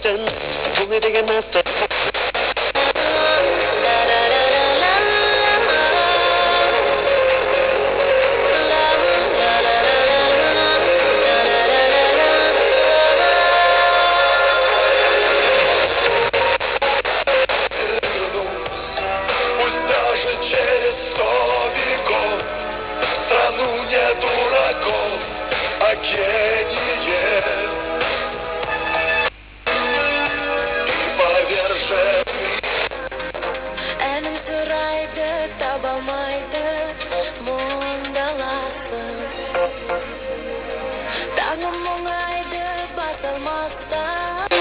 sen bunga deganmasdan Пусть даже через 100 веков в страну не дураков, а гениев. И поверженный Elim sıraydı, tabamaydı, mundalasın. Tağım muңайды, басылмастан.